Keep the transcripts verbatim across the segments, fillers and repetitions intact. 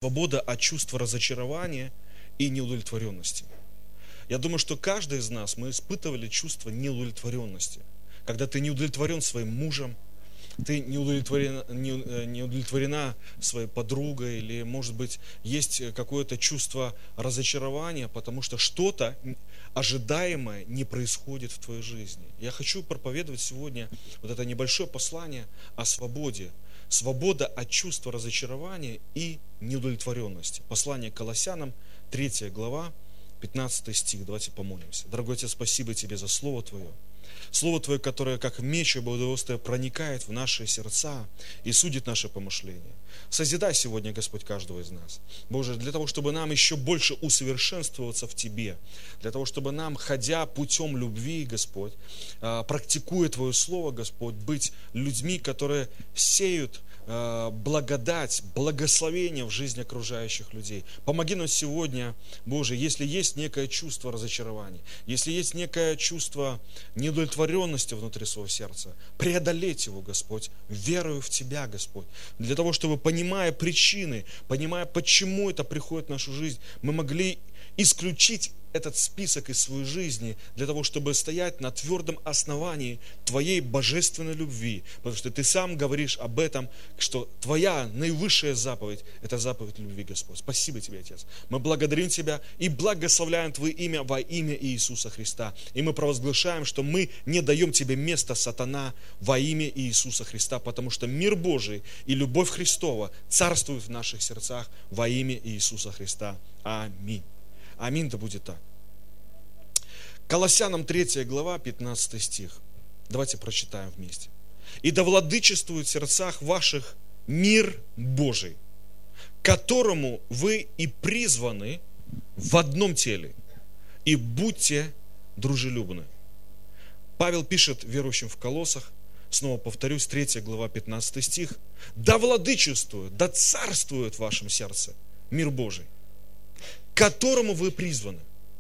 Свобода от чувства разочарования и неудовлетворенности. Я думаю, что каждый из нас, мы испытывали чувство неудовлетворенности. Когда ты не удовлетворен своим мужем, ты не удовлетворена, не, не удовлетворена своей подругой, или, может быть, есть какое-то чувство разочарования, потому что что-то ожидаемое не происходит в твоей жизни. Я хочу проповедовать сегодня вот это небольшое послание о свободе. Свобода от чувства разочарования и неудовлетворенности. Послание к Колоссянам, третья глава, пятнадцатый стих. Давайте помолимся. Дорогой Отец, спасибо Тебе за Слово Твое. Слово Твое, которое как меч и удовольствие проникает в наши сердца и судит наши помышления. Созидай сегодня, Господь, каждого из нас. Боже, для того, чтобы нам еще больше усовершенствоваться в Тебе, для того, чтобы нам, ходя путем любви, Господь, практикуя Твое Слово, Господь, быть людьми, которые сеют благодать, благословение в жизни окружающих людей. Помоги нам сегодня, Боже, если есть некое чувство разочарования, если есть некое чувство неудовлетворенности внутри своего сердца, преодолеть его, Господь, верою в Тебя, Господь, для того, чтобы, понимая причины, понимая, почему это приходит в нашу жизнь, мы могли исключить этот список из своей жизни для того, чтобы стоять на твердом основании Твоей божественной любви. Потому что Ты сам говоришь об этом, что Твоя наивысшая заповедь – это заповедь любви, Господь. Спасибо Тебе, Отец. Мы благодарим Тебя и благословляем Твое имя во имя Иисуса Христа. И мы провозглашаем, что мы не даем Тебе место, сатана, во имя Иисуса Христа, потому что мир Божий и любовь Христова царствуют в наших сердцах во имя Иисуса Христа. Аминь. Аминь, да будет так. Колоссянам третья глава, пятнадцатый стих. Давайте прочитаем вместе. «И да владычествует в сердцах ваших мир Божий, которому вы и призваны в одном теле, и будьте дружелюбны». Павел пишет верующим в Колоссах, снова повторюсь, третья глава, пятнадцатый стих. «Да владычествует, да царствует в вашем сердце мир Божий, которому вы призваны».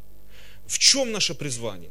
В чем наше призвание?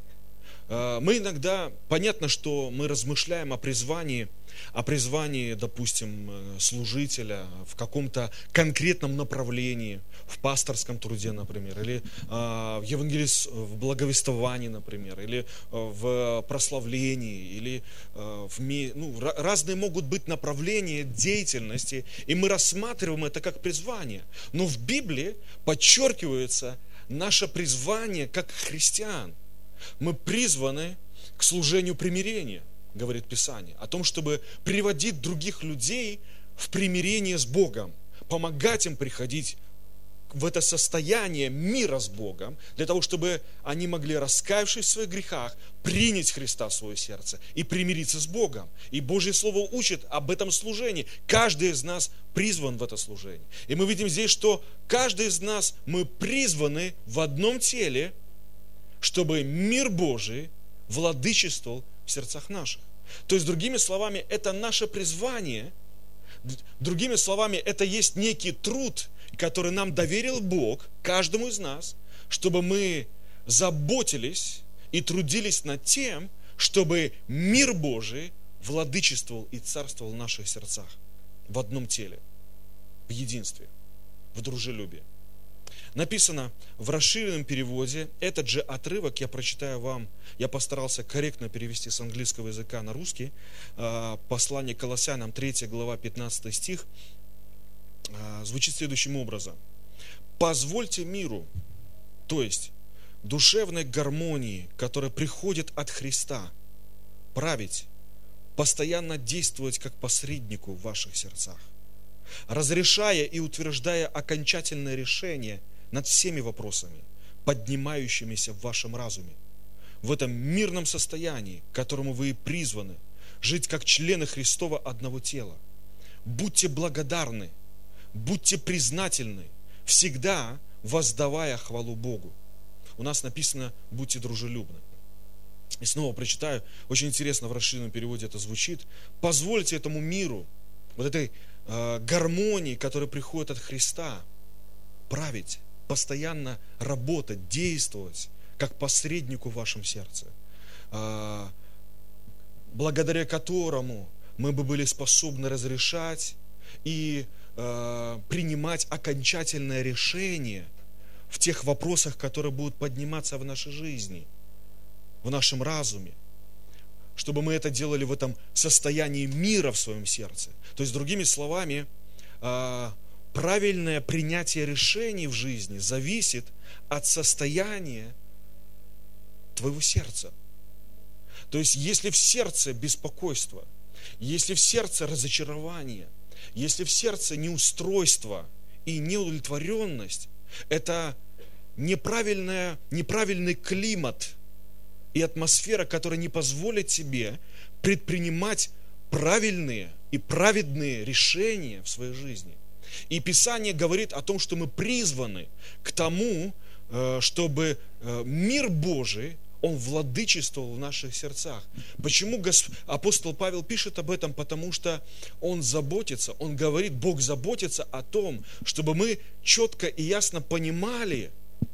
Мы иногда, понятно, что мы размышляем о призвании, о призвании, допустим, служителя в каком-то конкретном направлении, в пасторском труде, например, или в евангелис... в благовествовании, например, или в прославлении, или в... ну, разные могут быть направления деятельности, и мы рассматриваем это как призвание. Но в Библии подчеркивается наше призвание как христиан. Мы призваны к служению примирения, говорит Писание, о том, чтобы приводить других людей в примирение с Богом, помогать им приходить в это состояние мира с Богом, для того, чтобы они могли, раскаявшись в своих грехах, принять Христа в свое сердце и примириться с Богом. И Божье Слово учит об этом служении. Каждый из нас призван в это служение. И мы видим здесь, что каждый из нас, мы призваны в одном теле, чтобы мир Божий владычествовал в сердцах наших. То есть, другими словами, это наше призвание. Другими словами, это есть некий труд, который нам доверил Бог, каждому из нас, чтобы мы заботились и трудились над тем, чтобы мир Божий владычествовал и царствовал в наших сердцах в одном теле, в единстве, в дружелюбии. Написано в расширенном переводе, этот же отрывок я прочитаю вам, я постарался корректно перевести с английского языка на русский, послание к Колоссянам, третья глава, пятнадцатый стих, звучит следующим образом. «Позвольте миру, то есть душевной гармонии, которая приходит от Христа, править, постоянно действовать как посреднику в ваших сердцах, разрешая и утверждая окончательное решение над всеми вопросами, поднимающимися в вашем разуме. В этом мирном состоянии, к которому вы и призваны, жить как члены Христова одного тела. Будьте благодарны, будьте признательны, всегда воздавая хвалу Богу». У нас написано «будьте дружелюбны». И снова прочитаю, очень интересно в расширенном переводе это звучит. «Позвольте этому миру, вот этой э, гармонии, которая приходит от Христа, править, постоянно работать, действовать, как посреднику в вашем сердце, э, благодаря которому мы бы были способны разрешать и э, принимать окончательное решение в тех вопросах, которые будут подниматься в нашей жизни, в нашем разуме. Чтобы мы это делали в этом состоянии мира в своем сердце. То есть, другими словами, э, правильное принятие решений в жизни зависит от состояния твоего сердца. То есть, если в сердце беспокойство, если в сердце разочарование, если в сердце неустройство и неудовлетворенность, это неправильная, неправильный климат и атмосфера, которая не позволит тебе предпринимать правильные и праведные решения в своей жизни. И Писание говорит о том, что мы призваны к тому, чтобы мир Божий, он владычествовал в наших сердцах. Почему апостол Павел пишет об этом? Потому что он заботится, он говорит, Бог заботится о том, чтобы мы четко и ясно понимали,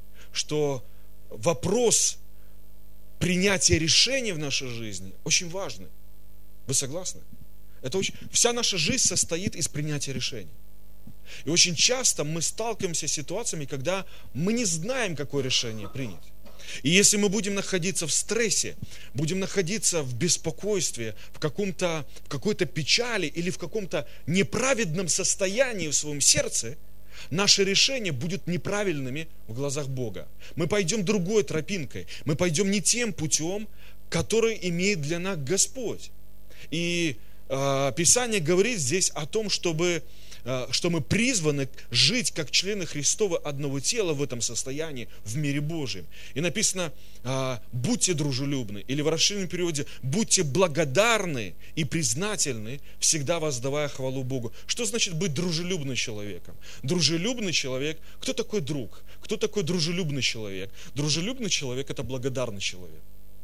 что вопрос принятия решений в нашей жизни очень важный. Вы согласны? Это очень... Вся наша жизнь состоит из принятия решений. И очень часто мы сталкиваемся с ситуациями, когда мы не знаем, какое решение принять. И если мы будем находиться в стрессе, будем находиться в беспокойстве, в, каком-то, в какой-то печали или в каком-то неправедном состоянии в своем сердце, наши решения будут неправильными в глазах Бога. Мы пойдем другой тропинкой, мы пойдем не тем путем, который имеет для нас Господь. И э, Писание говорит здесь о том, чтобы... что мы призваны жить как члены Христова одного тела в этом состоянии, в мире Божьем. И написано, будьте дружелюбны, или в расширенном переводе, будьте благодарны и признательны, всегда воздавая хвалу Богу. Что значит быть дружелюбным человеком? Дружелюбный человек, кто такой друг? Кто такой дружелюбный человек? Дружелюбный человек – это благодарный человек.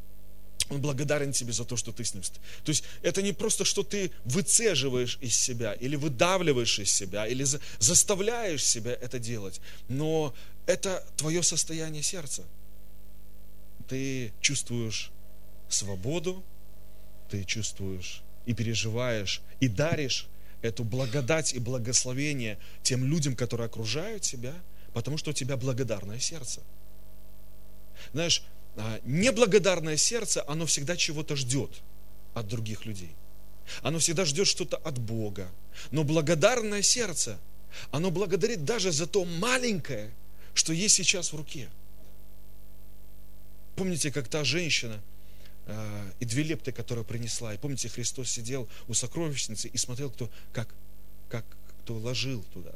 Он благодарен тебе за то, что ты с ним. То есть это не просто, что ты выцеживаешь из себя, или выдавливаешь из себя, или за, заставляешь себя это делать, но это твое состояние сердца. Ты чувствуешь свободу, ты чувствуешь и переживаешь, и даришь эту благодать и благословение тем людям, которые окружают тебя, потому что у тебя благодарное сердце. Знаешь, неблагодарное сердце, оно всегда чего-то ждет от других людей. Оно всегда ждет что-то от Бога. Но благодарное сердце, оно благодарит даже за то маленькое, что есть сейчас в руке. Помните, как та женщина э, и две лепты, которую принесла, и помните, Христос сидел у сокровищницы и смотрел, кто, как, как, кто ложил туда.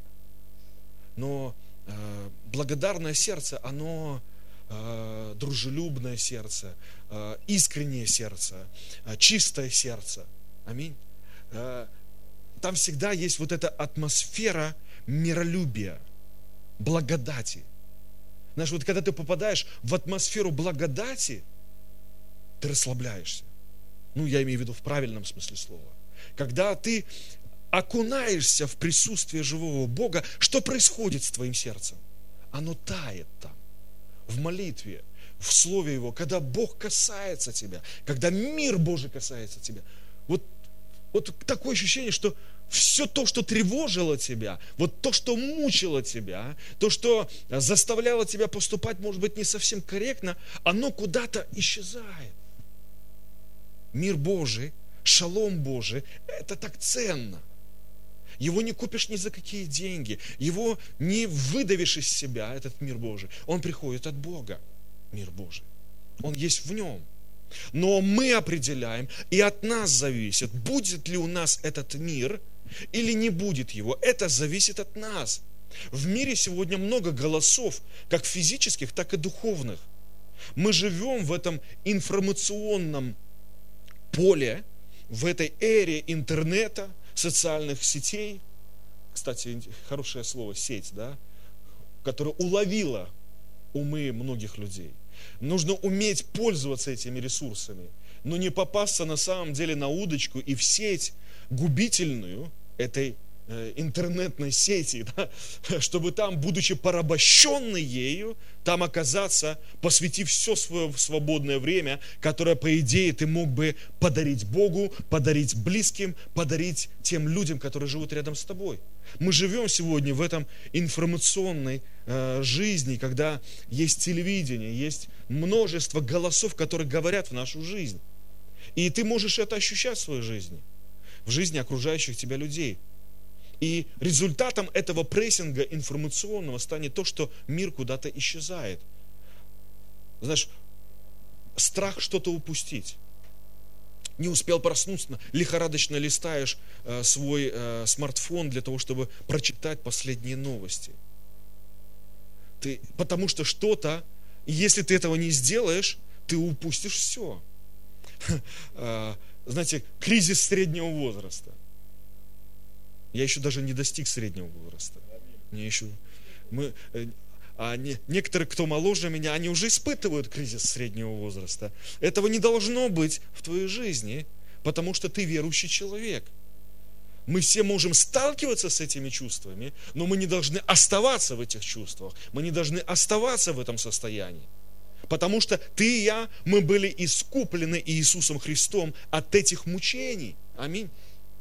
Но э, благодарное сердце, оно дружелюбное сердце, искреннее сердце, чистое сердце. Аминь. Там всегда есть вот эта атмосфера миролюбия, благодати. Знаешь, вот когда ты попадаешь в атмосферу благодати, ты расслабляешься. Ну, я имею в виду в правильном смысле слова. Когда ты окунаешься в присутствие живого Бога, что происходит с твоим сердцем? Оно тает там. В молитве, в Слове Его, когда Бог касается тебя, когда мир Божий касается тебя. Вот, вот такое ощущение, что все то, что тревожило тебя, вот то, что мучило тебя, то, что заставляло тебя поступать, может быть, не совсем корректно, оно куда-то исчезает. Мир Божий, шалом Божий, это так ценно. Его не купишь ни за какие деньги. Его не выдавишь из себя, этот мир Божий. Он приходит от Бога, мир Божий. Он есть в нем. Но мы определяем, и от нас зависит, будет ли у нас этот мир или не будет его. Это зависит от нас. В мире сегодня много голосов, как физических, так и духовных. Мы живем в этом информационном поле, в этой эре интернета, социальных сетей, кстати, хорошее слово сеть, да, которая уловила умы многих людей. Нужно уметь пользоваться этими ресурсами, но не попасться на самом деле на удочку и в сеть губительную этой э, интернетной сети, да, чтобы там, будучи порабощенный ею, там оказаться, посвятив все свое свободное время, которое, по идее, ты мог бы подарить Богу, подарить близким, подарить тем людям, которые живут рядом с тобой. Мы живем сегодня в этом информационной э, жизни, когда есть телевидение, есть множество голосов, которые говорят в нашу жизнь. И ты можешь это ощущать в своей жизни, в жизни окружающих тебя людей. И результатом этого прессинга информационного станет то, что мир куда-то исчезает. Знаешь, страх что-то упустить. Не успел проснуться, лихорадочно листаешь э, свой э, смартфон для того, чтобы прочитать последние новости. Ты, потому что что-то, если ты этого не сделаешь, ты упустишь все. Знаете, кризис среднего возраста. Я еще даже не достиг среднего возраста. Мне еще, мы, а не, некоторые, кто моложе меня, они уже испытывают кризис среднего возраста. Этого не должно быть в твоей жизни, потому что ты верующий человек. Мы все можем сталкиваться с этими чувствами, но мы не должны оставаться в этих чувствах. Мы не должны оставаться в этом состоянии. Потому что ты и я, мы были искуплены Иисусом Христом от этих мучений. Аминь.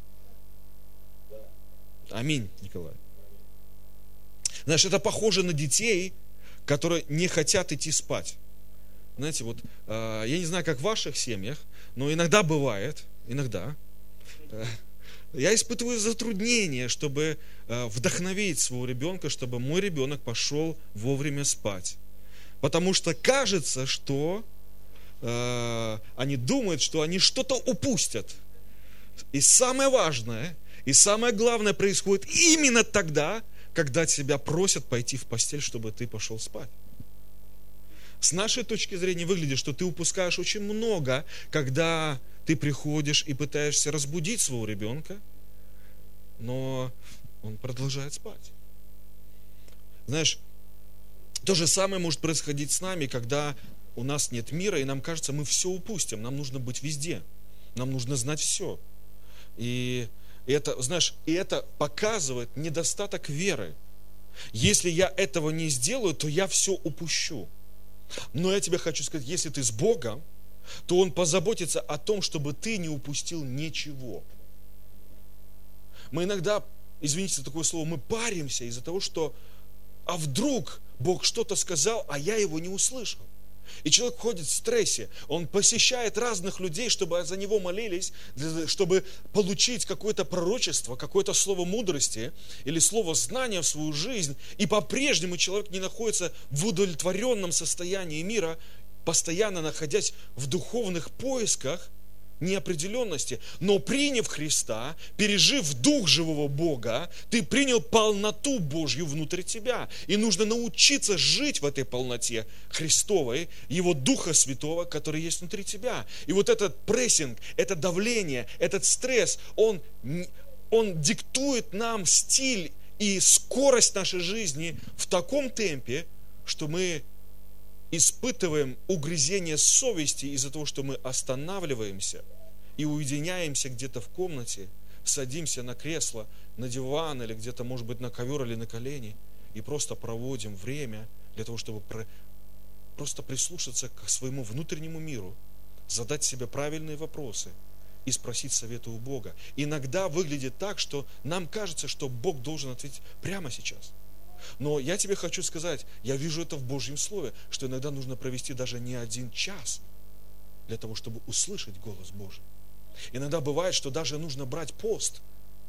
Аминь, Николай. Знаешь, это похоже на детей, которые не хотят идти спать. Знаете, вот, э, я не знаю, как в ваших семьях, но иногда бывает, иногда, э, я испытываю затруднение, чтобы э, вдохновить своего ребенка, чтобы мой ребенок пошел вовремя спать. Потому что кажется, что э, они думают, что они что-то упустят. И самое важное, и самое главное происходит именно тогда, когда тебя просят пойти в постель, чтобы ты пошел спать. С нашей точки зрения выглядит, что ты упускаешь очень много, когда ты приходишь и пытаешься разбудить своего ребенка, но он продолжает спать. Знаешь, то же самое может происходить с нами, когда у нас нет мира, и нам кажется, мы все упустим, нам нужно быть везде, нам нужно знать все. И это, знаешь, и это показывает недостаток веры. Если я этого не сделаю, то я все упущу. Но я тебе хочу сказать, если ты с Богом, то Он позаботится о том, чтобы ты не упустил ничего. Мы иногда, извините за такое слово, мы паримся из-за того, что а вдруг Бог что-то сказал, а я его не услышал. И человек ходит в стрессе, он посещает разных людей, чтобы за него молились, чтобы получить какое-то пророчество, какое-то слово мудрости или слово знания в свою жизнь. И по-прежнему человек не находится в удовлетворенном состоянии мира, постоянно находясь в духовных поисках неопределенности. Но приняв Христа, пережив дух живого Бога, ты принял полноту Божью внутрь тебя. И нужно научиться жить в этой полноте Христовой, Его Духа Святого, который есть внутри тебя. И вот этот прессинг, это давление, этот стресс, он, он диктует нам стиль и скорость нашей жизни в таком темпе, что мы испытываем угрызение совести из-за того, что мы останавливаемся и уединяемся где-то в комнате, садимся на кресло, на диван или где-то, может быть, на ковер или на колени и просто проводим время для того, чтобы про... просто прислушаться к своему внутреннему миру, задать себе правильные вопросы и спросить совета у Бога. Иногда выглядит так, что нам кажется, что Бог должен ответить прямо сейчас. Но я тебе хочу сказать, я вижу это в Божьем Слове, что иногда нужно провести даже не один час для того, чтобы услышать голос Божий. Иногда бывает, что даже нужно брать пост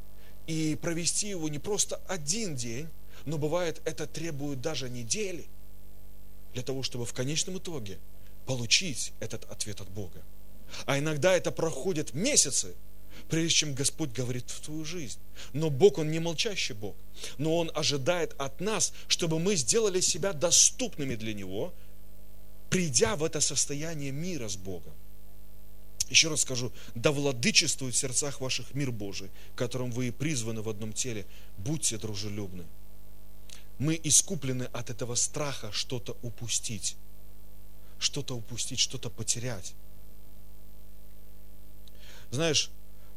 и провести его не просто один день, но бывает, это требует даже недели для того, чтобы в конечном итоге получить этот ответ от Бога. А иногда это проходит месяцы, прежде чем Господь говорит в твою жизнь. Но Бог, Он не молчащий Бог. Но Он ожидает от нас, чтобы мы сделали себя доступными для Него, придя в это состояние мира с Богом. Еще раз скажу, да владычествует в сердцах ваших мир Божий, которым вы и призваны в одном теле. Будьте дружелюбны. Мы искуплены от этого страха что-то упустить. Что-то упустить, что-то потерять. Знаешь,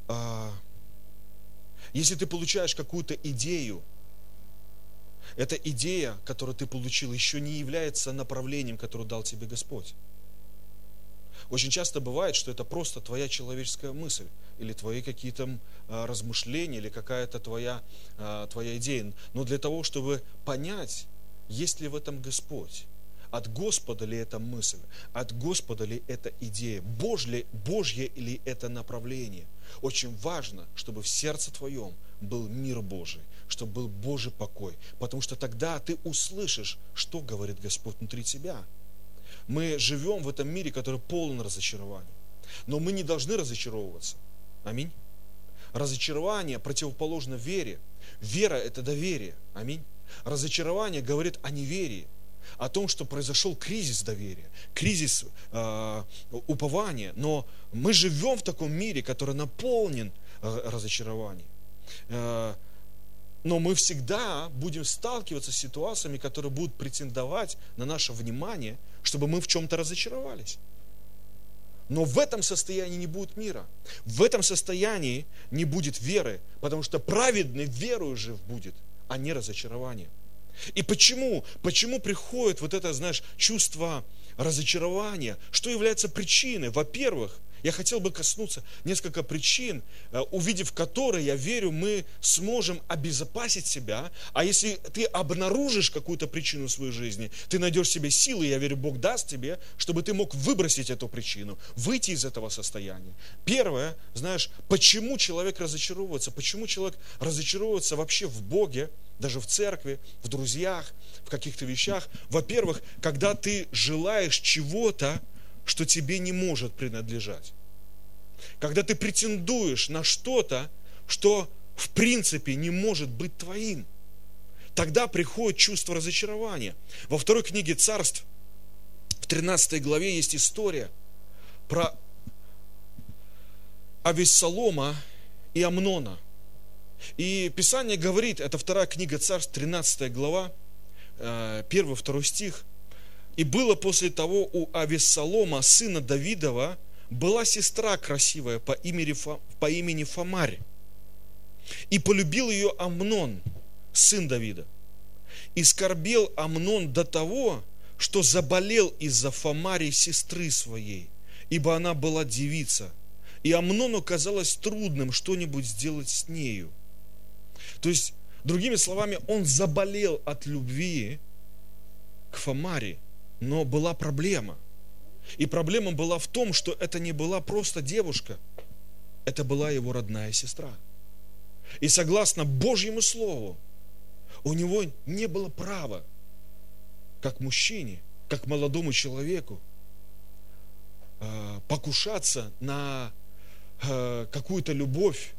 если ты получаешь какую-то идею, эта идея, которую ты получил, еще не является направлением, которое дал тебе Господь. Очень часто бывает, что это просто твоя человеческая мысль, или твои какие-то а, размышления, или какая-то твоя, а, твоя идея. Но для того, чтобы понять, есть ли в этом Господь, от Господа ли эта мысль, от Господа ли эта идея, Божье, Божье ли это направление, очень важно, чтобы в сердце твоем был мир Божий, чтобы был Божий покой, потому что тогда ты услышишь, что говорит Господь внутри тебя. Мы живем в этом мире, который полон разочарований. Но мы не должны разочаровываться. Аминь. Разочарование противоположно вере. Вера – это доверие. Аминь. Разочарование говорит о неверии, о том, что произошел кризис доверия, кризис э, упования. Но мы живем в таком мире, который наполнен э, разочарованием. Э, но мы всегда будем сталкиваться с ситуациями, которые будут претендовать на наше внимание, чтобы мы в чем-то разочаровались. Но в этом состоянии не будет мира. В этом состоянии не будет веры, потому что праведный верою жив будет, а не разочарование. И почему? Почему приходит вот это, знаешь, чувство разочарования? Что является причиной? Во-первых, я хотел бы коснуться несколько причин, увидев которые, я верю, мы сможем обезопасить себя. А если ты обнаружишь какую-то причину в своей жизни, ты найдешь себе силы, я верю, Бог даст тебе, чтобы ты мог выбросить эту причину, выйти из этого состояния. Первое, знаешь, почему человек разочаровывается? Почему человек разочаровывается вообще в Боге, даже в церкви, в друзьях, в каких-то вещах? Во-первых, когда ты желаешь чего-то, что тебе не может принадлежать. Когда ты претендуешь на что-то, что в принципе не может быть твоим, тогда приходит чувство разочарования. Во второй книге Царств, в тринадцатой главе, есть история про Авессалома и Амнона. И Писание говорит, это вторая книга Царств, тринадцатая глава, первый-второй стих. «И было после того у Авессалома, сына Давидова, была сестра красивая по имени, по имени Фамарь. И полюбил ее Амнон, сын Давида. И скорбел Амнон до того, что заболел из-за Фамари сестры своей, ибо она была девица. И Амнону казалось трудным что-нибудь сделать с нею». То есть, другими словами, он заболел от любви к Фамаре. Но была проблема. И проблема была в том, что это не была просто девушка, это была его родная сестра. И согласно Божьему Слову, у него не было права, как мужчине, как молодому человеку, покушаться на какую-то любовь,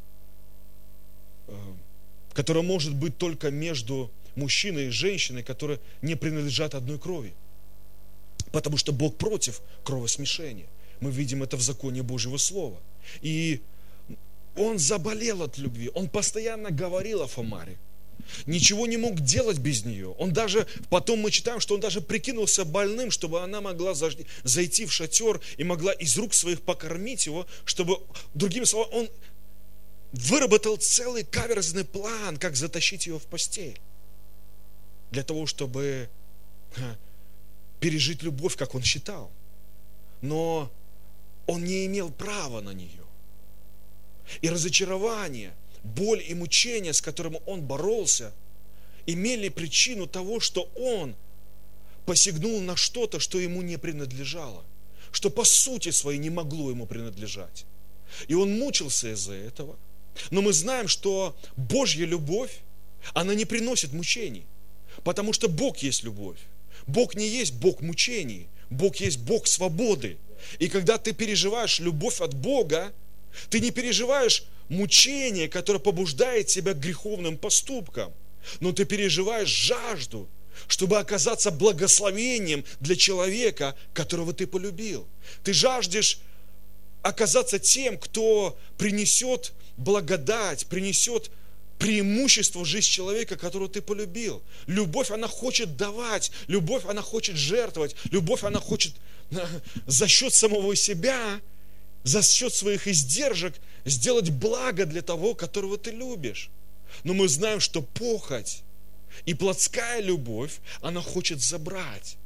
которая может быть только между мужчиной и женщиной, которые не принадлежат одной крови. Потому что Бог против кровосмешения. Мы видим это в законе Божьего Слова. И он заболел от любви. Он постоянно говорил о Фамаре. Ничего не мог делать без нее. Он даже, потом мы читаем, что он даже прикинулся больным, чтобы она могла зайти в шатер и могла из рук своих покормить его, чтобы, другими словами, он выработал целый каверзный план, как затащить ее в постель. Для того, чтобы пережить любовь, как он считал. Но он не имел права на нее. И разочарование, боль и мучения, с которым он боролся, имели причину того, что он посягнул на что-то, что ему не принадлежало, что по сути своей не могло ему принадлежать. И он мучился из-за этого. Но мы знаем, что Божья любовь, она не приносит мучений, потому что Бог есть любовь. Бог не есть Бог мучений, Бог есть Бог свободы. И когда ты переживаешь любовь от Бога, ты не переживаешь мучение, которое побуждает тебя к греховным поступкам, но ты переживаешь жажду, чтобы оказаться благословением для человека, которого ты полюбил. Ты жаждешь оказаться тем, кто принесет благодать, принесет преимущество в жизнь человека, которого ты полюбил. Любовь, она хочет давать, любовь, она хочет жертвовать, любовь, она хочет за счет самого себя, за счет своих издержек сделать благо для того, которого ты любишь. Но мы знаем, что похоть и плотская любовь, она хочет забрать.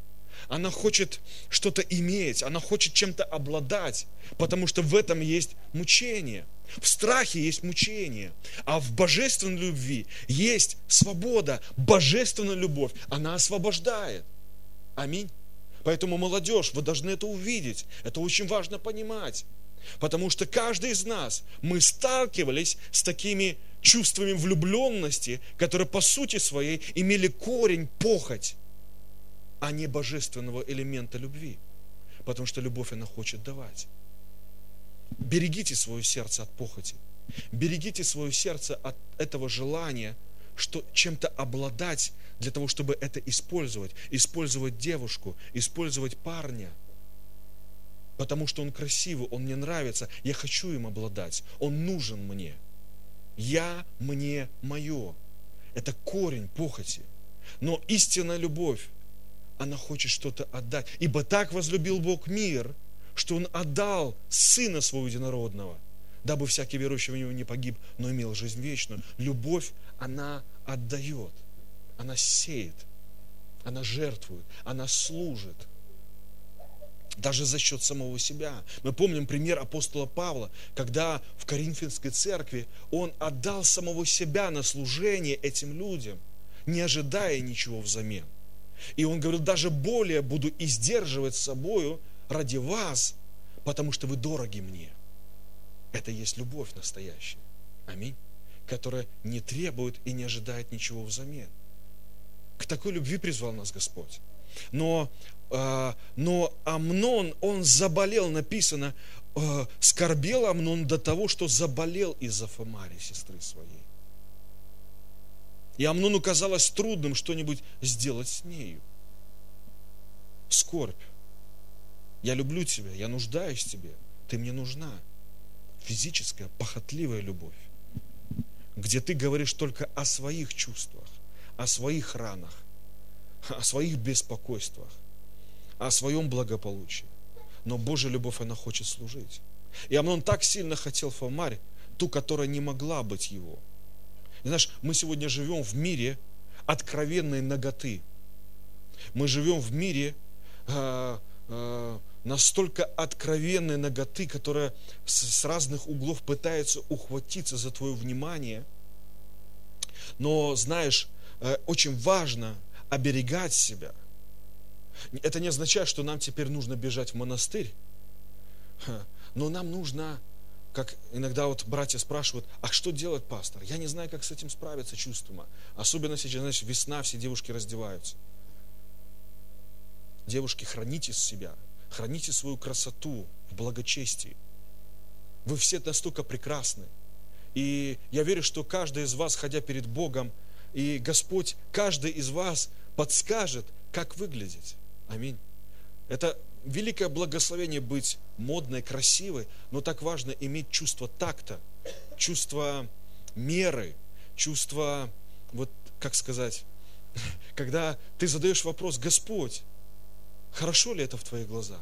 Она хочет что-то иметь, она хочет чем-то обладать, потому что в этом есть мучение. В страхе есть мучение, а в божественной любви есть свобода. Божественная любовь, она освобождает. Аминь. Поэтому, молодежь, вы должны это увидеть. Это очень важно понимать. Потому что каждый из нас, мы сталкивались с такими чувствами влюбленности, которые по сути своей имели корень похоть, а не божественного элемента любви. Потому что любовь, она хочет давать. Берегите свое сердце от похоти. Берегите свое сердце от этого желания, что чем-то обладать для того, чтобы это использовать. Использовать девушку, использовать парня. Потому что он красивый, он мне нравится, я хочу им обладать, он нужен мне. Я, мне, мое. Это корень похоти. Но истинная любовь, она хочет что-то отдать. Ибо так возлюбил Бог мир, что Он отдал Сына Своего Единородного, дабы всякий верующий в Него не погиб, но имел жизнь вечную. Любовь, она отдает, она сеет, она жертвует, она служит. Даже за счет самого себя. Мы помним пример апостола Павла, когда в Коринфянской церкви он отдал самого себя на служение этим людям, не ожидая ничего взамен. И он говорил, даже более буду издерживать собою ради вас, потому что вы дороги мне. Это и есть любовь настоящая. Аминь. Которая не требует и не ожидает ничего взамен. К такой любви призвал нас Господь. Но, э, но Амнон, он заболел, написано, э, скорбел Амнон до того, что заболел из-за Фамари, сестры своей. И Амнону казалось трудным что-нибудь сделать с нею. Скорбь. Я люблю тебя, я нуждаюсь в тебе, ты мне нужна. Физическая, похотливая любовь, где ты говоришь только о своих чувствах, о своих ранах, о своих беспокойствах, о своем благополучии. Но Божья любовь, она хочет служить. И Амнон так сильно хотел Фамарь, ту, которая не могла быть его. И знаешь, мы сегодня живем в мире откровенной наготы. Мы живем в мире э, э, настолько откровенной наготы, которая с, с разных углов пытается ухватиться за твое внимание. Но, знаешь, э, очень важно оберегать себя. Это не означает, что нам теперь нужно бежать в монастырь, но нам нужно, как иногда вот братья спрашивают, а что делать, пастор? Я не знаю, как с этим справиться чувством. Особенно сейчас, знаешь, весна, все девушки раздеваются. Девушки, храните себя, храните свою красоту в благочестии. Вы все настолько прекрасны. И я верю, что каждый из вас, ходя перед Богом, и Господь, каждый из вас подскажет, как выглядеть. Аминь. Это великое благословение быть модной, красивой, но так важно иметь чувство такта, чувство меры, чувство, вот как сказать, когда ты задаешь вопрос, Господь, хорошо ли это в твоих глазах?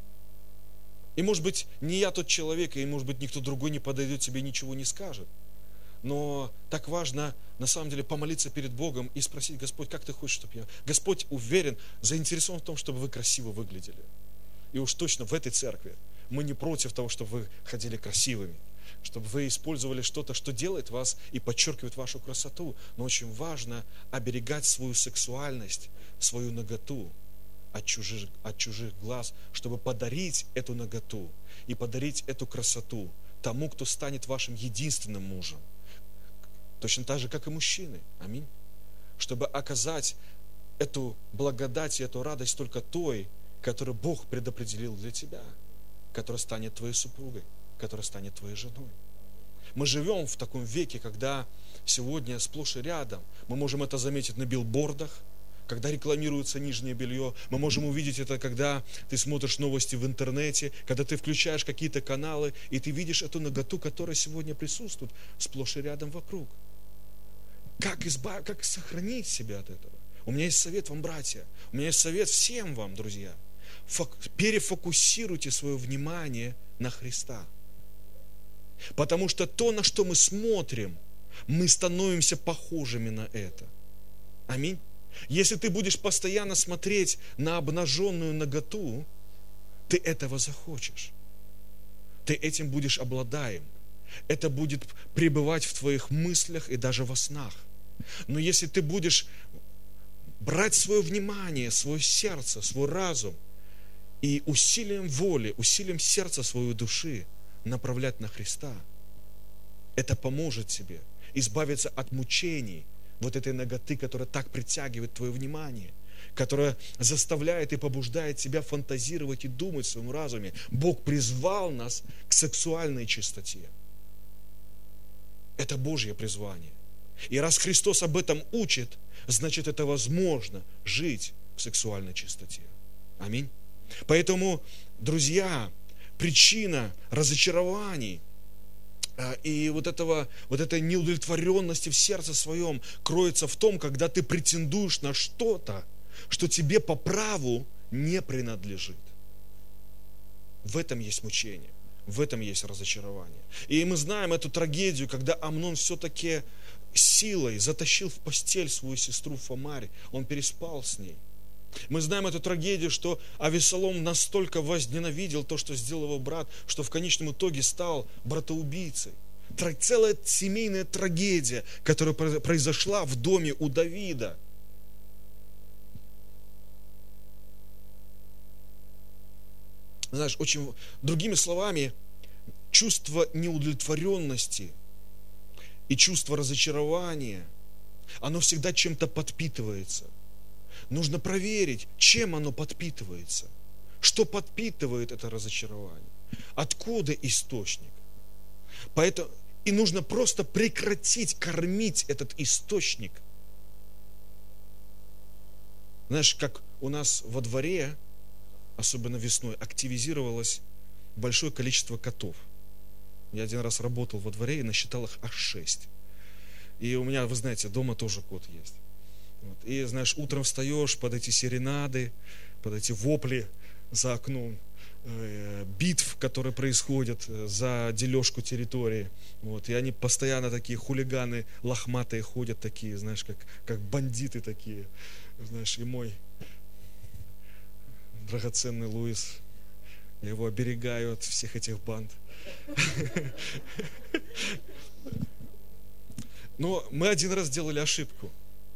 И может быть, не я тот человек, и может быть, никто другой не подойдет, тебе ничего не скажет. Но так важно, на самом деле, помолиться перед Богом и спросить, Господь, как ты хочешь, чтобы я... Господь уверен, заинтересован в том, чтобы вы красиво выглядели. И уж точно в этой церкви мы не против того, чтобы вы ходили красивыми, чтобы вы использовали что-то, что делает вас и подчеркивает вашу красоту. Но очень важно оберегать свою сексуальность, свою наготу от чужих, от чужих глаз, чтобы подарить эту наготу и подарить эту красоту тому, кто станет вашим единственным мужем. Точно так же, как и мужчины. Аминь. Чтобы оказать эту благодать и эту радость только той, которую Бог предопределил для тебя, которая станет твоей супругой, которая станет твоей женой. Мы живем в таком веке, когда сегодня сплошь и рядом мы можем это заметить на билбордах, когда рекламируется нижнее белье. Мы можем увидеть это, когда ты смотришь новости в интернете, когда ты включаешь какие-то каналы, и ты видишь эту наготу, которая сегодня присутствует сплошь и рядом вокруг. Как избав... как сохранить себя от этого? У меня есть совет вам, братья. У меня есть совет всем вам, друзья. Фок... Перефокусируйте свое внимание на Христа. Потому что то, на что мы смотрим, мы становимся похожими на это. Аминь. Если ты будешь постоянно смотреть на обнаженную наготу, ты этого захочешь. Ты этим будешь обладаем. Это будет пребывать в твоих мыслях и даже во снах. Но если ты будешь брать свое внимание, свое сердце, свой разум и усилием воли, усилием сердца своей души направлять на Христа, это поможет тебе избавиться от мучений, вот этой наготы, которая так притягивает твое внимание, которая заставляет и побуждает тебя фантазировать и думать в своем разуме. Бог призвал нас к сексуальной чистоте. Это Божье призвание. И раз Христос об этом учит, значит, это возможно жить в сексуальной чистоте. Аминь. Поэтому, друзья, причина разочарований и вот, этого, вот этой неудовлетворенности в сердце своем кроется в том, когда ты претендуешь на что-то, что тебе по праву не принадлежит. В этом есть мучение, в этом есть разочарование. И мы знаем эту трагедию, когда Амнон все-таки силой затащил в постель свою сестру Фамарь, он переспал с ней. Мы знаем эту трагедию, что Авессалом настолько возненавидел то, что сделал его брат, что в конечном итоге стал братоубийцей. Целая семейная трагедия, которая произошла в доме у Давида. Знаешь, очень, другими словами, чувство неудовлетворенности и чувство разочарования, оно всегда чем-то подпитывается. Нужно проверить, чем оно подпитывается. Что подпитывает это разочарование? Откуда источник? Поэтому и нужно просто прекратить кормить этот источник. Знаешь, как у нас во дворе, особенно весной, активизировалось большое количество котов. Я один раз работал во дворе и насчитал их аж шесть. И у меня, вы знаете, дома тоже кот есть. Вот. И, знаешь, утром встаешь под эти серенады, под эти вопли за окном, э, битв, которые происходят за дележку территории. Вот. И они постоянно такие хулиганы, лохматые ходят такие, знаешь, как, как бандиты такие. Знаешь, и мой драгоценный Луис, я его оберегаю от всех этих банд. Но мы один раз сделали ошибку.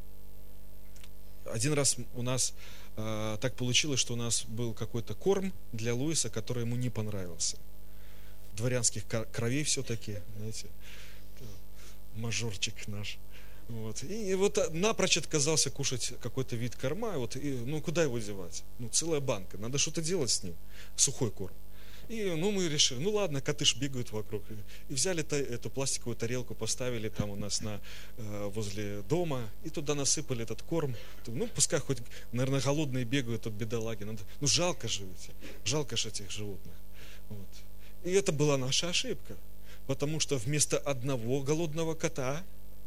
Один раз у нас э, так получилось, что у нас был какой-то корм для Луиса, который ему не понравился. Дворянских кровей все-таки, знаете, мажорчик наш. Вот. И вот напрочь отказался кушать какой-то вид корма. Вот, и, ну, куда его девать? Ну, целая банка. Надо что-то делать с ним. Сухой корм. И ну, мы решили, ну ладно, коты ж бегают вокруг. И взяли та, эту пластиковую тарелку, поставили там у нас на, э, возле дома, и туда насыпали этот корм. Ну, пускай хоть, наверное, голодные бегают от бедолаги. Надо, ну, жалко же ведь, жалко же этих животных. Вот. И это была наша ошибка. Потому что вместо одного голодного кота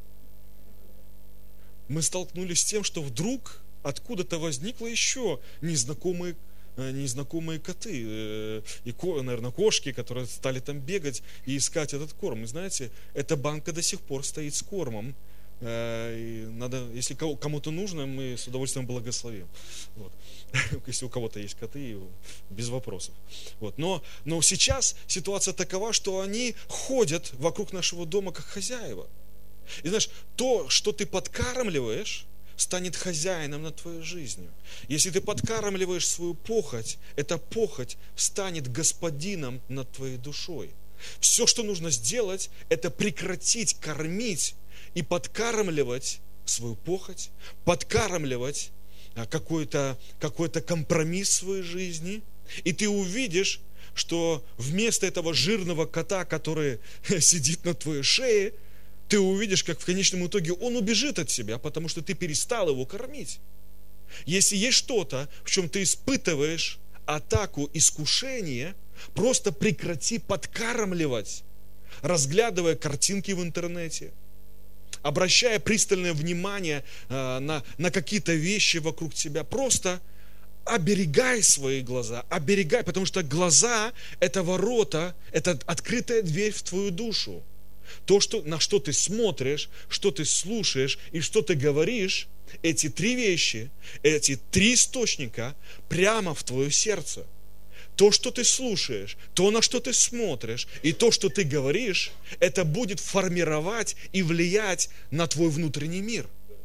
мы столкнулись с тем, что вдруг откуда-то возникло еще незнакомые незнакомые коты, и, наверное, кошки, которые стали там бегать и искать этот корм. И знаете, эта банка до сих пор стоит с кормом. И надо, если кому-то нужно, мы с удовольствием благословим. Вот. Если у кого-то есть коты, без вопросов. Вот. Но, но сейчас ситуация такова, что они ходят вокруг нашего дома как хозяева. И знаешь, то, что ты подкармливаешь, станет хозяином над твоей жизнью. Если ты подкармливаешь свою похоть, эта похоть станет господином над твоей душой. Все, что нужно сделать, это прекратить кормить и подкармливать свою похоть, подкармливать какой-то, какой-то компромисс в своей жизни, и ты увидишь, что вместо этого жирного кота, который сидит на твоей шее, ты увидишь, как в конечном итоге он убежит от тебя, потому что ты перестал его кормить. Если есть что-то, в чем ты испытываешь атаку, искушение, просто прекрати подкармливать, разглядывая картинки в интернете, обращая пристальное внимание э, на, на какие-то вещи вокруг тебя. Просто оберегай свои глаза, оберегай, потому что глаза – это ворота, это открытая дверь в твою душу. То, что, на что ты смотришь, что ты слушаешь и что ты говоришь, эти три вещи, эти три источника прямо в твое сердце. То, что ты слушаешь, то, на что ты смотришь, и то, что ты говоришь, это будет формировать и влиять на твой внутренний мир.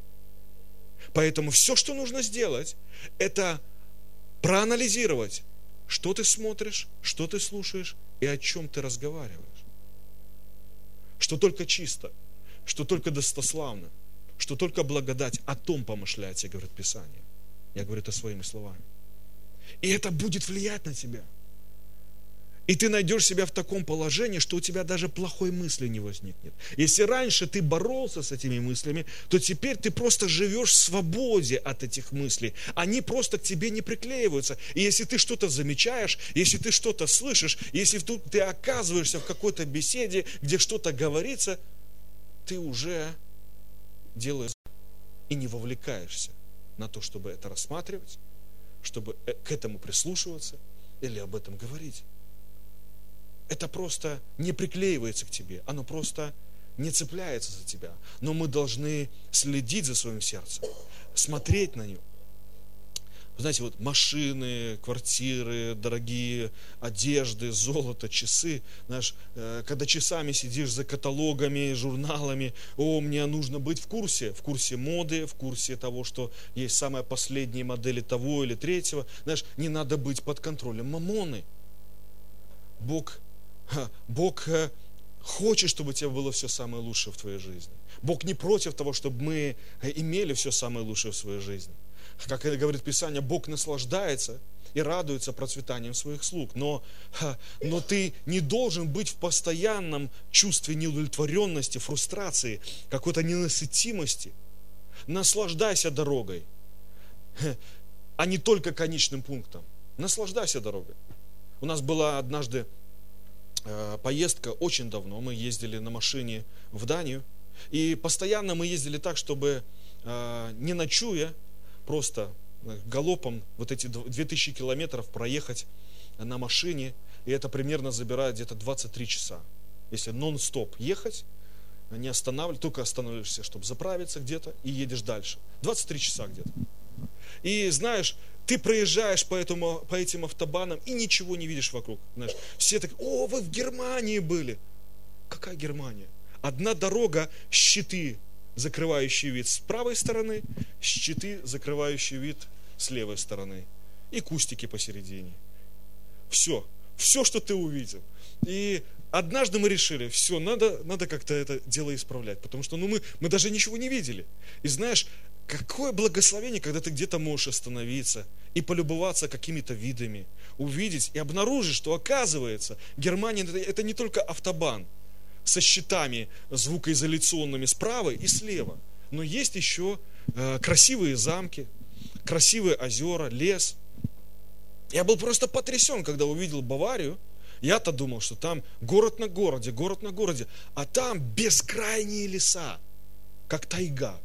Поэтому все, что нужно сделать, это проанализировать, что ты смотришь, что ты слушаешь и о чем ты разговариваешь. Что только чисто, что только достославно, что только благодать, о том помышляйте, говорит Писание. Я говорю это своими словами. И это будет влиять на тебя. И ты найдешь себя в таком положении, что у тебя даже плохой мысли не возникнет. Если раньше ты боролся с этими мыслями, то теперь ты просто живешь в свободе от этих мыслей. Они просто к тебе не приклеиваются. И если ты что-то замечаешь, если ты что-то слышишь, если тут ты оказываешься в какой-то беседе, где что-то говорится, ты уже делаешь и не вовлекаешься на то, чтобы это рассматривать, чтобы к этому прислушиваться или об этом говорить. Это просто не приклеивается к тебе, оно просто не цепляется за тебя. Но мы должны следить за своим сердцем, смотреть на него. Вы знаете, вот машины, квартиры, дорогие одежды, золото, часы. Знаешь, когда часами сидишь за каталогами, журналами, о, мне нужно быть в курсе, в курсе моды, в курсе того, что есть самые последние модели того или третьего. Знаешь, не надо быть под контролем мамоны. Бог, Бог хочет, чтобы у тебя было все самое лучшее в твоей жизни. Бог не против того, чтобы мы имели все самое лучшее в своей жизни. Как это говорит Писание, Бог наслаждается и радуется процветанием своих слуг. Но, но ты не должен быть в постоянном чувстве неудовлетворенности, фрустрации, какой-то ненасытимости. Наслаждайся дорогой, а не только конечным пунктом. Наслаждайся дорогой. У нас была однажды э, поездка, очень давно, мы ездили на машине в Данию, и постоянно мы ездили так, чтобы э, не ночуя, просто галопом вот эти две тысячи километров проехать на машине, и это примерно забирает где-то двадцать три часа. Если нон-стоп ехать, не останавливать, только остановишься, чтобы заправиться где-то, и едешь дальше. двадцать три часа где-то. И знаешь, ты проезжаешь по, этому, по этим автобанам и ничего не видишь вокруг. Знаешь, все так, о, вы в Германии были. Какая Германия? Одна дорога, щиты, закрывающие вид с правой стороны, щиты, закрывающие вид с левой стороны. И кустики посередине. Все. Все, что ты увидел. И однажды мы решили, все, надо, надо как-то это дело исправлять. Потому что ну, мы, мы даже ничего не видели. И знаешь, какое благословение, когда ты где-то можешь остановиться и полюбоваться какими-то видами, увидеть и обнаружить, что оказывается, Германия это не только автобан со щитами звукоизоляционными справа и слева, но есть еще э, красивые замки, красивые озера, лес. Я был просто потрясен, когда увидел Баварию. Я-то думал, что там город на городе, город на городе, а там бескрайние леса, как тайга.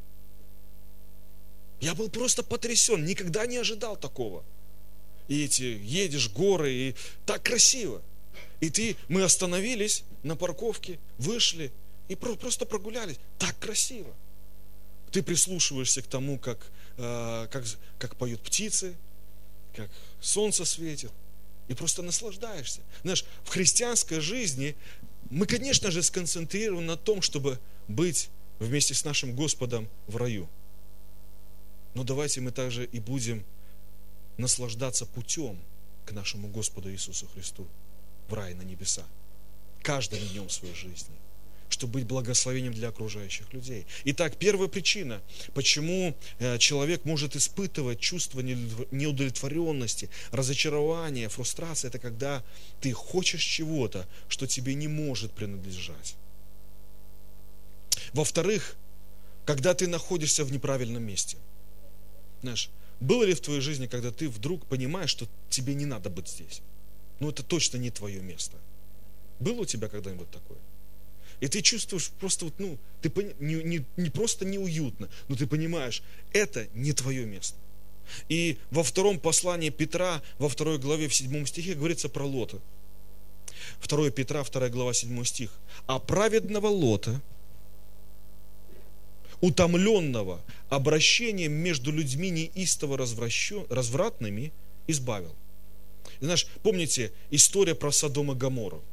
Я был просто потрясен, никогда не ожидал такого. И эти, едешь горы, и так красиво. И ты, мы остановились на парковке, вышли и про, просто прогулялись. Так красиво. Ты прислушиваешься к тому, как, э, как, как поют птицы, как солнце светит, и просто наслаждаешься. Знаешь, в христианской жизни мы, конечно же, сконцентрированы на том, чтобы быть вместе с нашим Господом в раю. Но давайте мы также и будем наслаждаться путем к нашему Господу Иисусу Христу в рай на небеса. Каждым днем своей жизни. Чтобы быть благословением для окружающих людей. Итак, первая причина, почему человек может испытывать чувство неудовлетворенности, разочарования, фрустрации, это когда ты хочешь чего-то, что тебе не может принадлежать. Во-вторых, когда ты находишься в неправильном месте. Знаешь, было ли в твоей жизни, когда ты вдруг понимаешь, что тебе не надо быть здесь? Ну, это точно не твое место. Было у тебя когда-нибудь такое? И ты чувствуешь просто, вот, ну, ты не, не, не просто неуютно, но ты понимаешь, это не твое место. И во втором послании Петра, во второй главе, в седьмом стихе говорится про Лота. второе Петра, вторая глава, седьмой стих. А праведного Лота утомленного обращением между людьми неистово развращен- развратными избавил. И, знаешь, помните история про Содом и Гоморру,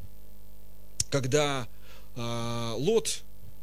когда э, Лот,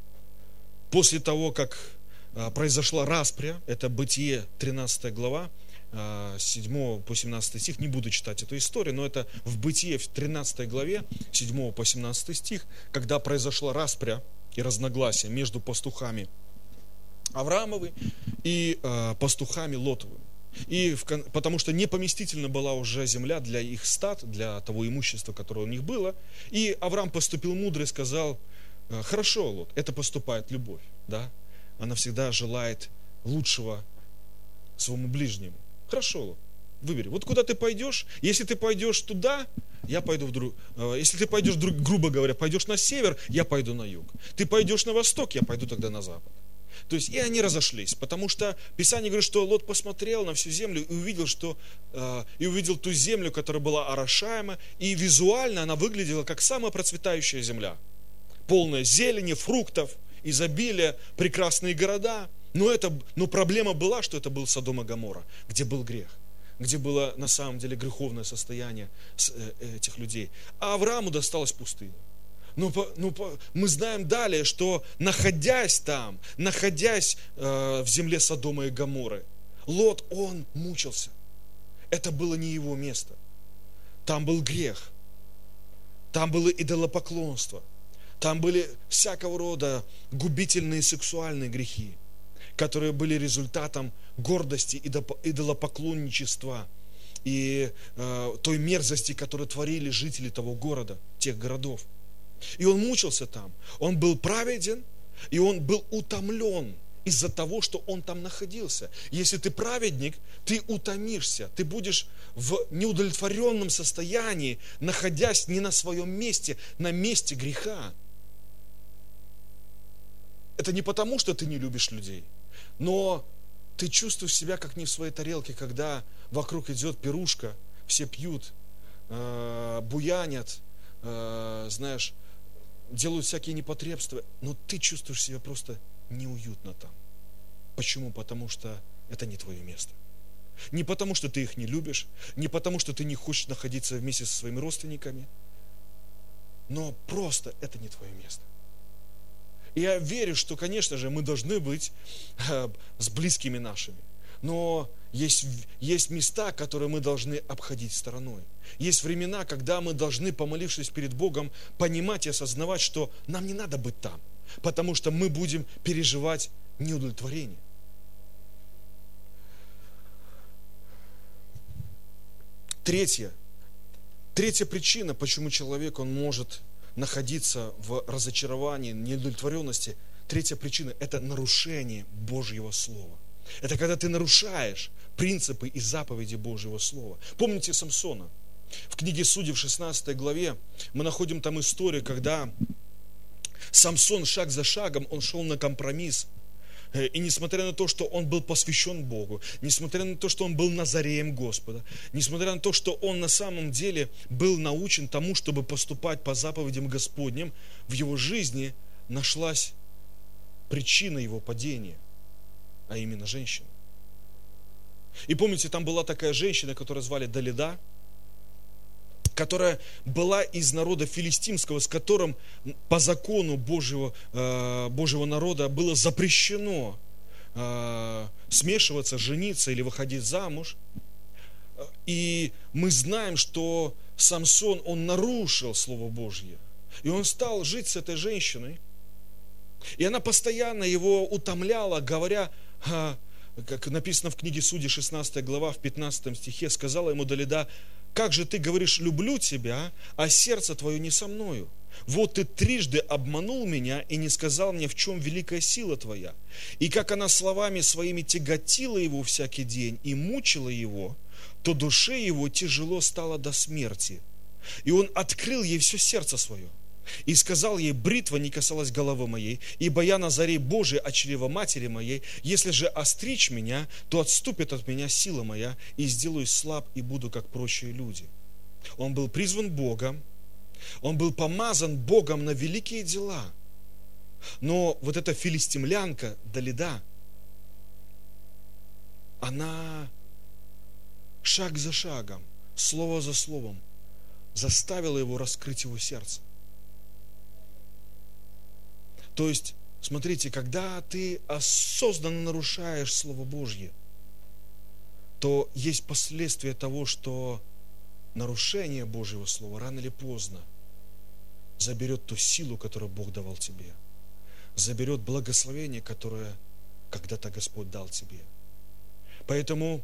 после того, как э, произошла распря, это Бытие тринадцатая глава, э, седьмого по семнадцатый стих, не буду читать эту историю, но это в Бытие в тринадцатой главе, седьмого по семнадцатый стих, когда произошла распря и разногласия между пастухами Авраамовы и э, пастухами Лотовыми. И в, потому что непоместительна была уже земля для их стад, для того имущества, которое у них было. И Авраам поступил мудро и сказал: хорошо, Лот, это поступает любовь, да? Она всегда желает лучшего своему ближнему. Хорошо, Лот, выбери. Вот куда ты пойдешь, если ты пойдешь туда, я пойду в друг... Если ты пойдешь, грубо говоря, пойдешь на север, я пойду на юг. Ты пойдешь на восток, я пойду тогда на запад. То есть и они разошлись, потому что Писание говорит, что Лот посмотрел на всю землю и увидел, что, э, и увидел ту землю, которая была орошаема, и визуально она выглядела как самая процветающая земля. Полная зелени, фруктов, изобилия, прекрасные города. Но, это, но проблема была, что это был Содом и Гоморра, где был грех, где было на самом деле греховное состояние этих людей. А Аврааму досталась пустыня. Но, но мы знаем далее, что находясь там, находясь э, в земле Содома и Гоморры, Лот, он мучился. Это было не его место. Там был грех. Там было идолопоклонство. Там были всякого рода губительные сексуальные грехи, которые были результатом гордости, идолопоклонничества и э, той мерзости, которую творили жители того города, тех городов. И он мучился там. Он был праведен, и он был утомлен из-за того, что он там находился. Если ты праведник, ты утомишься, ты будешь в неудовлетворенном состоянии, находясь не на своем месте, на месте греха. Это не потому, что ты не любишь людей, но ты чувствуешь себя как не в своей тарелке, когда вокруг идет пирушка, все пьют, э, буянят, э, знаешь, делают всякие непотребства, но ты чувствуешь себя просто неуютно там. Почему? Потому что это не твое место. Не потому, что ты их не любишь, не потому, что ты не хочешь находиться вместе со своими родственниками, но просто это не твое место. И я верю, что, конечно же, мы должны быть э, с близкими нашими, но есть, есть места, которые мы должны обходить стороной. Есть времена, когда мы должны, помолившись перед Богом, понимать и осознавать, что нам не надо быть там, потому что мы будем переживать неудовлетворение. Третье. Третья причина, почему человек он может находиться в разочаровании, неудовлетворенности. Третья причина – это нарушение Божьего Слова. Это когда ты нарушаешь принципы и заповеди Божьего Слова. Помните Самсона? В книге Судей в шестнадцатой главе мы находим там историю, когда Самсон шаг за шагом, он шел на компромисс. И несмотря на то, что он был посвящен Богу, несмотря на то, что он был Назареем Господа, несмотря на то, что он на самом деле был научен тому, чтобы поступать по заповедям Господним, в его жизни нашлась причина его падения, а именно женщина. И помните, там была такая женщина, которую звали Далида, которая была из народа филистимского, с которым по закону Божьего, э, Божьего народа было запрещено э, смешиваться, жениться или выходить замуж. И мы знаем, что Самсон, он нарушил Слово Божье. И он стал жить с этой женщиной. И она постоянно его утомляла, говоря, э, как написано в книге Судей, шестнадцатая глава, в пятнадцатом стихе, сказала ему Далида: как же ты говоришь, люблю тебя, а сердце твое не со мною? Вот ты трижды обманул меня и не сказал мне, в чем великая сила твоя. И как она словами своими тяготила его всякий день и мучила его, то душе его тяжело стало до смерти. И он открыл ей все сердце свое. И сказал ей: бритва не касалась головы моей, ибо я Назарей Божий от чрева матери моей. Если же остричь меня, то отступит от меня сила моя, и сделаюсь слаб, и буду как прочие люди. Он был призван Богом, он был помазан Богом на великие дела. Но вот эта филистимлянка Далида, она шаг за шагом, слово за словом заставила его раскрыть его сердце. То есть, смотрите, когда ты осознанно нарушаешь Слово Божье, то есть последствия того, что нарушение Божьего Слова рано или поздно заберет ту силу, которую Бог давал тебе, заберет благословение, которое когда-то Господь дал тебе. Поэтому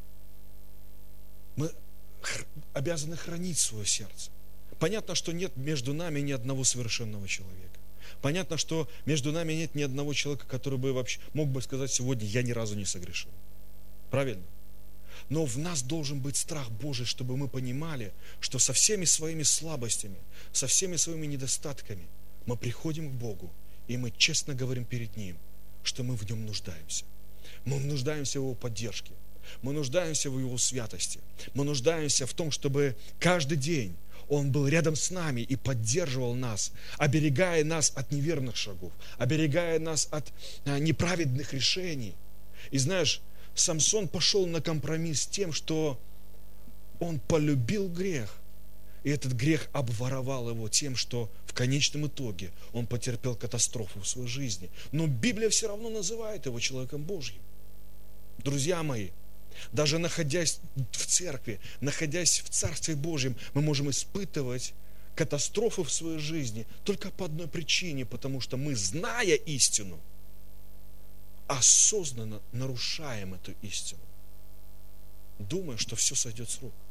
мы обязаны хранить свое сердце. Понятно, что нет между нами ни одного совершенного человека. Понятно, что между нами нет ни одного человека, который бы вообще мог бы сказать сегодня: я ни разу не согрешил. Правильно? Но в нас должен быть страх Божий, чтобы мы понимали, что со всеми своими слабостями, со всеми своими недостатками мы приходим к Богу, и мы честно говорим перед Ним, что мы в Нем нуждаемся. Мы нуждаемся в Его поддержке, мы нуждаемся в Его святости, мы нуждаемся в том, чтобы каждый день Он был рядом с нами и поддерживал нас, оберегая нас от неверных шагов, оберегая нас от неправедных решений. И знаешь, Самсон пошел на компромисс с тем, что он полюбил грех. И этот грех обворовал его тем, что в конечном итоге он потерпел катастрофу в своей жизни. Но Библия все равно называет его человеком Божьим. Друзья мои, даже находясь в церкви, находясь в Царстве Божьем, мы можем испытывать катастрофы в своей жизни только по одной причине, потому что мы, зная истину, осознанно нарушаем эту истину, думая, что все сойдет с рук.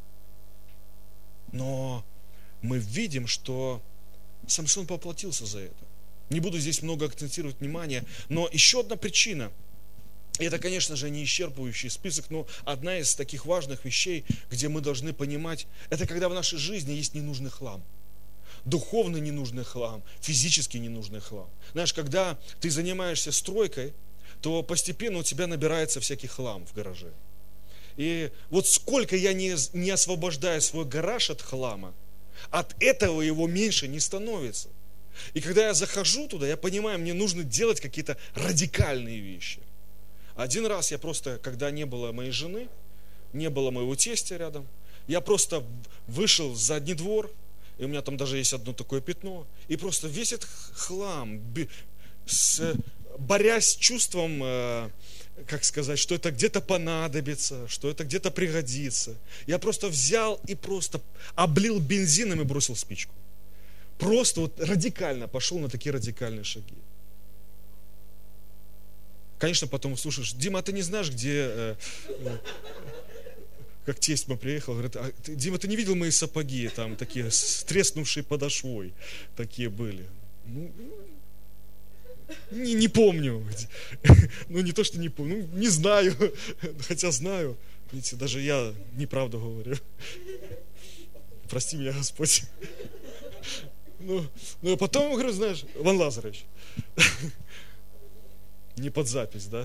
Но мы видим, что Самсон поплатился за это. Не буду здесь много акцентировать внимание, но еще одна причина. Это, конечно же, не исчерпывающий список, но одна из таких важных вещей, где мы должны понимать, это когда в нашей жизни есть ненужный хлам. Духовный ненужный хлам, физически ненужный хлам. Знаешь, когда ты занимаешься стройкой, то постепенно у тебя набирается всякий хлам в гараже. И вот сколько я не, не освобождаю свой гараж от хлама, от этого его меньше не становится. И когда я захожу туда, я понимаю, мне нужно делать какие-то радикальные вещи. Один раз я просто, когда не было моей жены, не было моего тестя рядом, я просто вышел в задний двор, и у меня там даже есть одно такое пятно, и просто весь этот хлам, с, борясь с чувством, э, как сказать, что это где-то понадобится, что это где-то пригодится, я просто взял и просто облил бензином и бросил спичку. Просто вот радикально пошел на такие радикальные шаги. Конечно, потом слушаешь: Дима, а ты не знаешь, где, э, э, как тесть мой приехал, говорит: а, ты, Дима, ты не видел мои сапоги, там такие с треснувшей подошвой, такие были. Ну, не, не помню, ну не то, что не помню, ну, не знаю, хотя знаю, видите, даже я неправду говорю. Прости меня, Господь. Ну, ну а потом, говорю, знаешь, Иван Лазаревич, не под запись, да?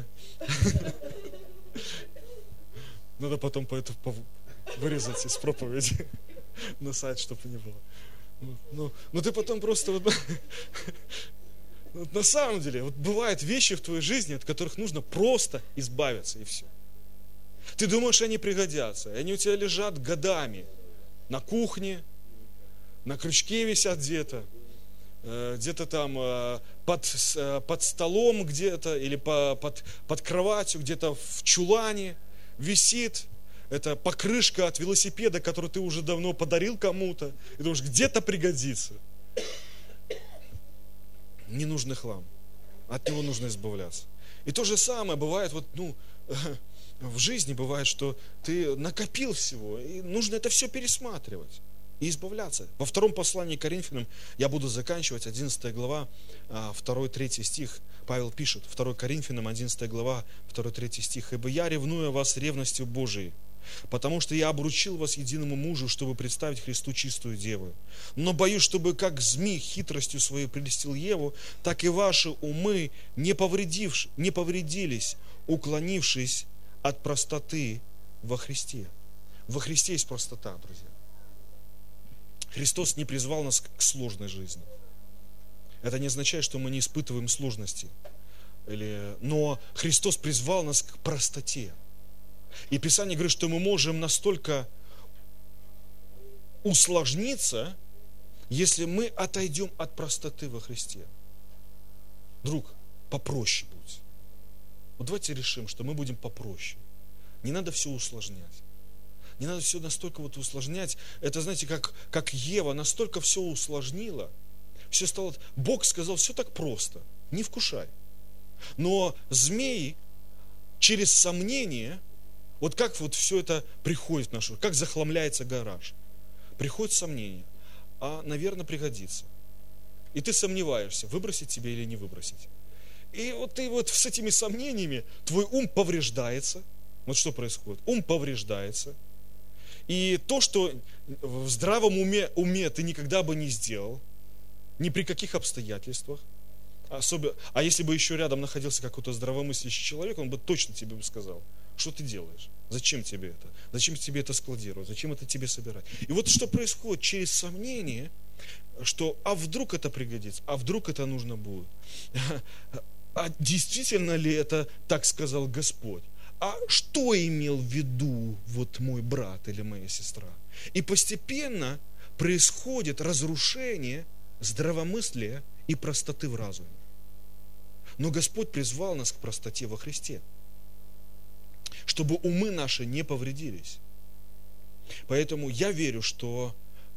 Надо потом по это вырезать из проповеди на сайт, чтобы не было. Ну, ну, ну ты потом просто... Вот, вот на самом деле, вот бывают вещи в твоей жизни, от которых нужно просто избавиться, и все. Ты думаешь, они пригодятся, и они у тебя лежат годами на кухне, на крючке висят где-то, где-то там под, под столом где-то или под, под кроватью, где-то в чулане висит. Это покрышка от велосипеда, которую ты уже давно подарил кому-то. И думаешь, где-то пригодится. Ненужный хлам. От него нужно избавляться. И то же самое бывает вот, ну, в жизни бывает, что ты накопил всего, и нужно это все пересматривать и избавляться. Во втором послании к Коринфянам, я буду заканчивать, одиннадцатая глава, второй-третий стих, Павел пишет, второе Коринфянам, одиннадцатая глава, второй-третий стих: «Ибо я ревную о вас ревностью Божией, потому что я обручил вас единому мужу, чтобы представить Христу чистую деву. Но боюсь, чтобы как змей хитростью своей прелестил Еву, так и ваши умы не, повредивши, не повредились, уклонившись от простоты во Христе». Во Христе есть простота, друзья. Христос не призвал нас к сложной жизни. Это не означает, что мы не испытываем сложности. Или... Но Христос призвал нас к простоте. И Писание говорит, что мы можем настолько усложниться, если мы отойдем от простоты во Христе. Друг, попроще будь. Вот давайте решим, что мы будем попроще. Не надо все усложнять. Не надо все настолько вот усложнять. Это, знаете, как, как Ева настолько все усложнила. Все стало... Бог сказал, все так просто. Не вкушай. Но змей через сомнение, вот как вот все это приходит в нашу, как захламляется гараж. Приходит сомнение, а, наверное, пригодится. И ты сомневаешься, выбросить тебе или не выбросить. И вот ты вот с этими сомнениями, твой ум повреждается. Вот что происходит? Ум повреждается. И то, что в здравом уме, уме ты никогда бы не сделал, ни при каких обстоятельствах, особенно, а если бы еще рядом находился какой-то здравомыслящий человек, он бы точно тебе бы сказал, что ты делаешь, зачем тебе это, зачем тебе это складировать, зачем это тебе собирать. И вот что происходит через сомнение, что а вдруг это пригодится, а вдруг это нужно будет, а действительно ли это так сказал Господь, а что имел в виду вот мой брат или моя сестра. И постепенно происходит разрушение здравомыслия и простоты в разуме. Но Господь призвал нас к простоте во Христе, чтобы умы наши не повредились. Поэтому я верю, что,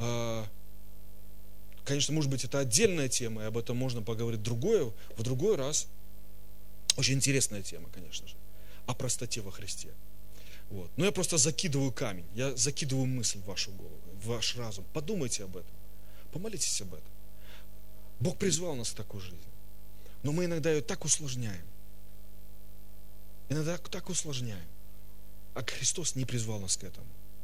конечно, может быть, это отдельная тема, и об этом можно поговорить другое, в другой раз. Очень интересная тема, конечно же, о простоте во Христе. Вот. Но я просто закидываю камень, я закидываю мысль в вашу голову, в ваш разум. Подумайте об этом, помолитесь об этом. Бог призвал нас в такую жизнь, но мы иногда ее так усложняем. Иногда так усложняем. А Христос не призвал нас к этому.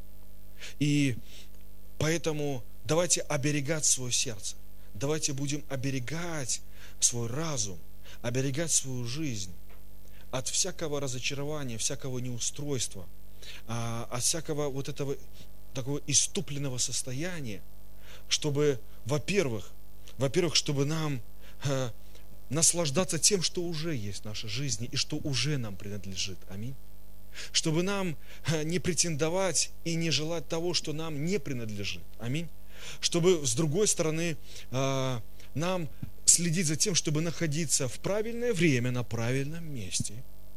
И поэтому давайте оберегать свое сердце. Давайте будем оберегать свой разум, оберегать свою жизнь от всякого разочарования, всякого неустройства, от всякого вот этого такого иступленного состояния, чтобы, во-первых, во-первых, чтобы нам э, наслаждаться тем, что уже есть в нашей жизни и что уже нам принадлежит. Аминь. Чтобы нам э, не претендовать и не желать того, что нам не принадлежит. Аминь. Чтобы, с другой стороны, э, нам следить за тем, чтобы находиться в правильное время, на правильном месте.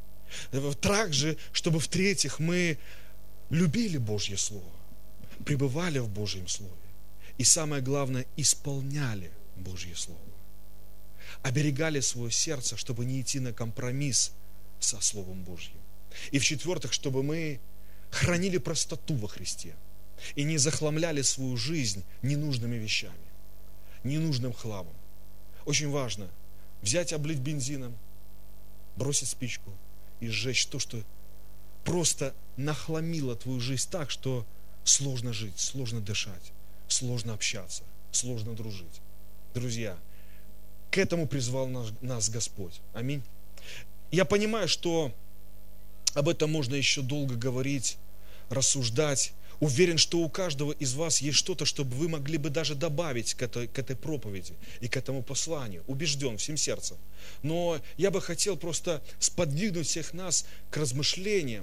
Также, чтобы, в-третьих, мы любили Божье Слово, пребывали в Божьем Слове. И самое главное, исполняли Божье Слово. Оберегали свое сердце, чтобы не идти на компромисс со Словом Божьим. И в-четвертых, чтобы мы хранили простоту во Христе и не захламляли свою жизнь ненужными вещами, ненужным хламом. Очень важно взять, облить бензином, бросить спичку и сжечь то, что просто нахламило твою жизнь так, что сложно жить, сложно дышать, сложно общаться, сложно дружить. Друзья, к этому призвал нас, нас Господь. Аминь. Я понимаю, что об этом можно еще долго говорить, рассуждать. Уверен, что у каждого из вас есть что-то, чтобы вы могли бы даже добавить к этой, к этой проповеди и к этому посланию. Убежден всем сердцем. Но я бы хотел просто сподвигнуть всех нас к размышлениям.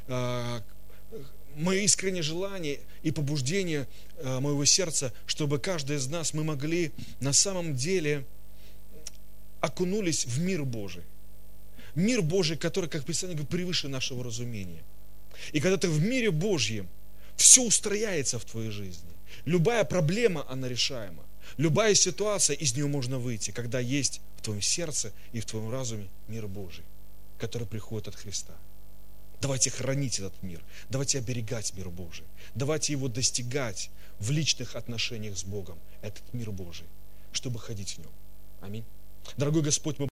Мое искреннее желание и побуждение моего сердца, чтобы каждый из нас, мы могли на самом деле окунулись в мир Божий. Мир Божий, который, как Писание говорит, превыше нашего разумения. И когда ты в мире Божьем, все устрояется в твоей жизни. Любая проблема, она решаема. Любая ситуация, из нее можно выйти, когда есть в твоем сердце и в твоем разуме мир Божий, который приходит от Христа. Давайте хранить этот мир. Давайте оберегать мир Божий. Давайте его достигать в личных отношениях с Богом. Этот мир Божий, чтобы ходить в нем. Аминь. Дорогой Господь, мы